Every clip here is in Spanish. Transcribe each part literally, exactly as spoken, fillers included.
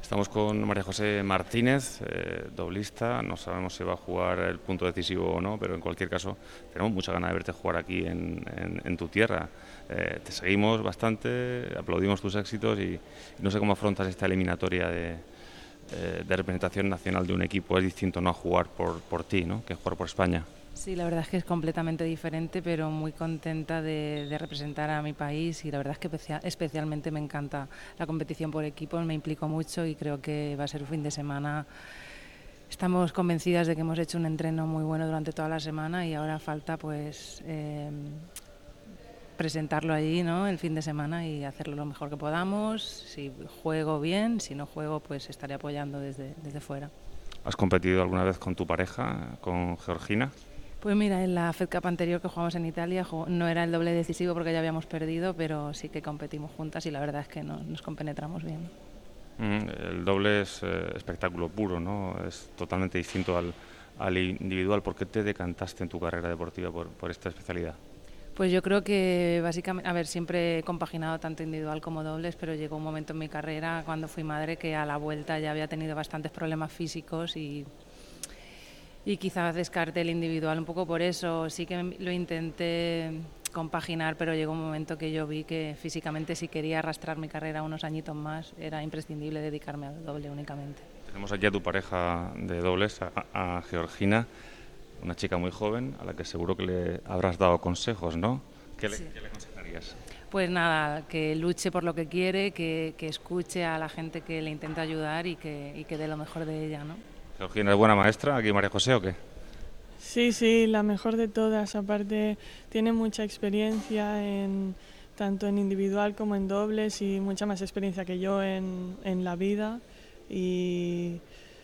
Estamos con María José Martínez, eh, doblista. No sabemos si va a jugar el punto decisivo o no, pero en cualquier caso tenemos mucha ganas de verte jugar aquí en, en, en tu tierra. Eh, te seguimos bastante, aplaudimos tus éxitos y, y no sé cómo afrontas esta eliminatoria de, eh, de representación nacional de un equipo. Es distinto no jugar por, por ti, ¿no?, que jugar por España. Sí, la verdad es que es completamente diferente, pero muy contenta de, de representar a mi país, y la verdad es que especia, especialmente me encanta la competición por equipos, me implico mucho y creo que va a ser un fin de semana. Estamos convencidas de que hemos hecho un entreno muy bueno durante toda la semana y ahora falta pues eh, presentarlo allí, ¿no?, el fin de semana y hacerlo lo mejor que podamos. Si juego bien, si no juego pues estaré apoyando desde, desde fuera. ¿Has competido alguna vez con tu pareja, con Georgina? Pues mira, en la Fed Cup anterior que jugamos en Italia no era el doble decisivo porque ya habíamos perdido, pero sí que competimos juntas y la verdad es que no, nos compenetramos bien. Mm, el doble es eh, espectáculo puro, ¿no? Es totalmente distinto al, al individual. ¿Por qué te decantaste en tu carrera deportiva por, por esta especialidad? Pues yo creo que básicamente, a ver, siempre he compaginado tanto individual como dobles, pero llegó un momento en mi carrera cuando fui madre que a la vuelta ya había tenido bastantes problemas físicos y y quizás descarte el individual un poco por eso. Sí que lo intenté compaginar, pero llegó un momento que yo vi que físicamente, si quería arrastrar mi carrera unos añitos más, era imprescindible dedicarme al doble únicamente. Tenemos aquí a tu pareja de dobles, a, a Georgina, una chica muy joven a la que seguro que le habrás dado consejos, ¿no? ¿Qué le, sí. ¿qué le aconsejarías? Pues nada, que luche por lo que quiere, que, que escuche a la gente que le intenta ayudar y que, y que dé lo mejor de ella, ¿no? ¿Georgina es buena maestra aquí, María José, o qué? Sí, sí, la mejor de todas. Aparte, tiene mucha experiencia en, tanto en individual como en dobles y mucha más experiencia que yo en, en la vida. Y,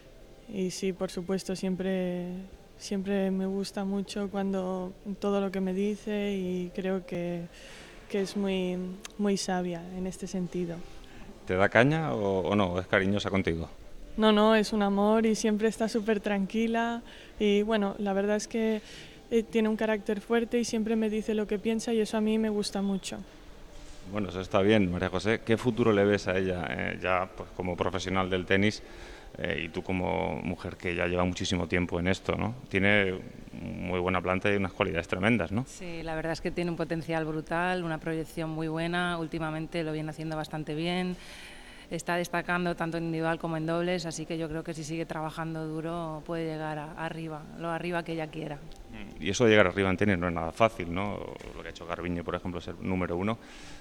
y sí, por supuesto, siempre, siempre me gusta mucho cuando todo lo que me dice y creo que, que es muy, muy sabia en este sentido. ¿Te da caña o, o no? ¿Es cariñosa contigo? No, no, es un amor y siempre está súper tranquila y bueno, la verdad es que eh, tiene un carácter fuerte y siempre me dice lo que piensa y eso a mí me gusta mucho. Bueno, eso está bien, María José. ¿Qué futuro le ves a ella eh, ya pues, como profesional del tenis eh, y tú como mujer que ya lleva muchísimo tiempo en esto, ¿no? Tiene muy buena planta y unas cualidades tremendas, ¿no? Sí, la verdad es que tiene un potencial brutal, una proyección muy buena, últimamente lo viene haciendo bastante bien. Está destacando tanto en individual como en dobles, así que yo creo que si sigue trabajando duro puede llegar a, arriba, lo arriba que ella quiera. Y eso de llegar arriba en tenis no es nada fácil, ¿no? Lo que ha hecho Garbiñe, por ejemplo, es el número uno,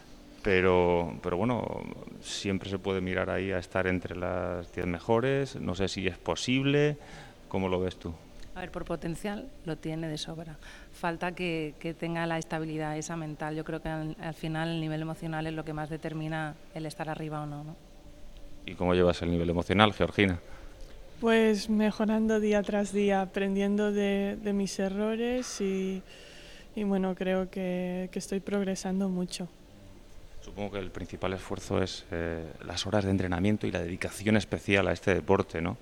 pero, pero bueno, siempre se puede mirar ahí a estar entre las diez mejores. No sé si es posible. ¿Cómo lo ves tú? A ver, por potencial lo tiene de sobra. Falta que, que tenga la estabilidad esa mental. Yo creo que al, al final el nivel emocional es lo que más determina el estar arriba o no, ¿no? ¿Y cómo llevas el nivel emocional, Georgina? Pues mejorando día tras día, aprendiendo de, de mis errores y, y bueno, creo que, que estoy progresando mucho. Supongo que el principal esfuerzo es eh, las horas de entrenamiento y la dedicación especial a este deporte, ¿no?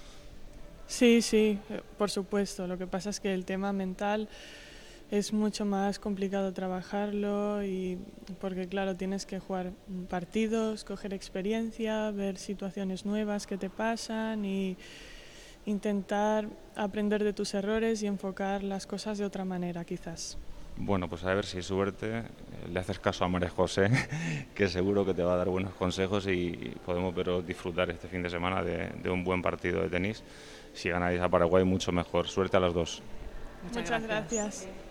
Sí, sí, por supuesto. Lo que pasa es que el tema mental es mucho más complicado trabajarlo y porque claro, tienes que jugar partidos, coger experiencia, ver situaciones nuevas que te pasan y intentar aprender de tus errores y enfocar las cosas de otra manera, quizás. Bueno, pues a ver si suerte, le haces caso a María José, que seguro que te va a dar buenos consejos y podemos veros disfrutar este fin de semana de, de un buen partido de tenis. Si ganáis a Paraguay, mucho mejor. Suerte a las dos. Muchas, Muchas gracias. gracias.